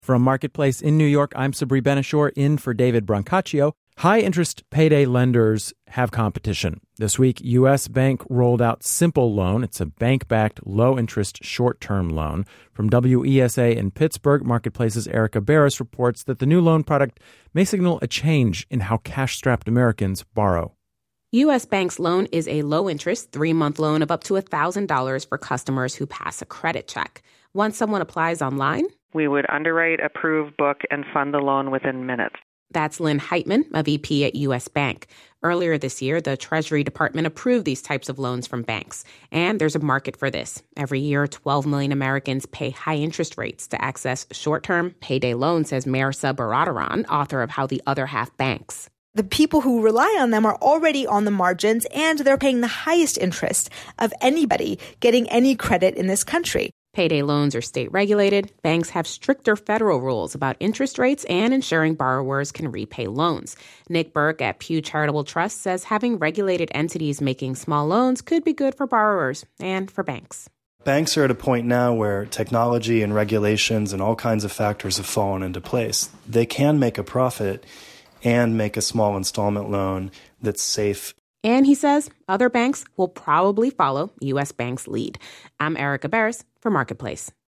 From Marketplace in New York, I'm Sabri Benishore, in for David Brancaccio. High-interest payday lenders have competition. This week, U.S. Bank rolled out Simple Loan. It's a bank-backed, low-interest, short-term loan. From WESA in Pittsburgh, Marketplace's Erica Barris reports that the new loan product may signal a change in how cash-strapped Americans borrow. U.S. Bank's loan is a low-interest, 3-month loan of up to $1,000 for customers who pass a credit check. Once someone applies online, we would underwrite, approve, book, and fund the loan within minutes. That's Lynn Heitman, a VP at U.S. Bank. Earlier this year, the Treasury Department approved these types of loans from banks. And there's a market for this. Every year, 12 million Americans pay high interest rates to access short-term payday loans, says Marisa Baradaran, author of How the Other Half Banks. The people who rely on them are already on the margins, and they're paying the highest interest of anybody getting any credit in this country. Payday loans are state-regulated. Banks have stricter federal rules about interest rates and ensuring borrowers can repay loans. Nick Burke at Pew Charitable Trust says having regulated entities making small loans could be good for borrowers and for banks. Banks are at a point now where technology and regulations and all kinds of factors have fallen into place. They can make a profit and make a small installment loan that's safe. And he says other banks will probably follow U.S. Bank's lead. I'm Erica Barris for Marketplace.